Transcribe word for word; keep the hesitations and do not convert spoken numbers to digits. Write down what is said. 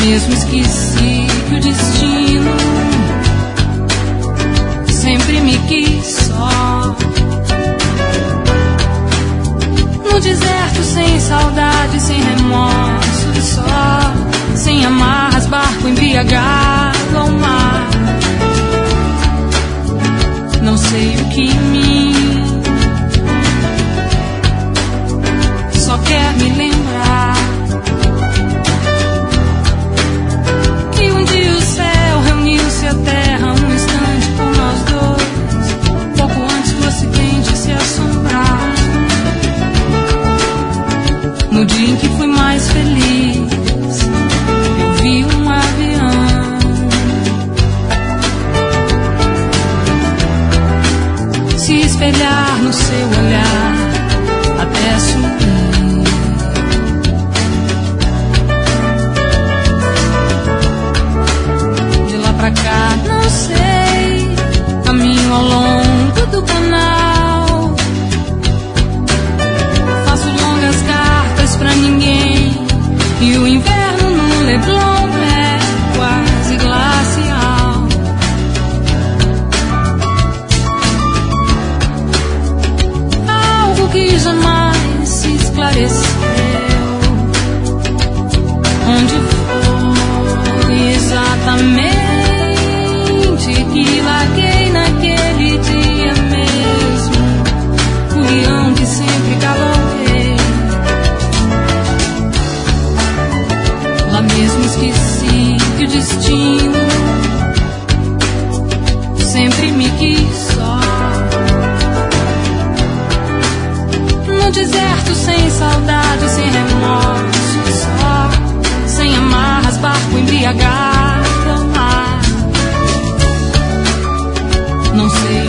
mesmo esqueci que o destino sempre me quis só. No deserto sem saudade, sem remorso, só, sem amarras, barco embriagado ao mar. Não sei o que em mim só quer me lembrar que um dia o céu reuniu-se à terra um instante por nós dois, pouco antes do acidente se assombrar. No dia em que fui mais feliz, eu vi um avião se espelhar no seu olhar até sumir. De lá pra cá não sei, caminho ao longo do canal, faço longas cartas pra ninguém, e o inverno no Leblon é quase glacial. Algo que jamais se esclareceu, onde foi exatamente que larguei naquele dia mesmo o leão que sempre cavalguei. Lá mesmo esqueci que o destino sempre me quis só. No deserto sem saudade, sem remorso, só, sem amarras, barco embriagado ao mar. Não sei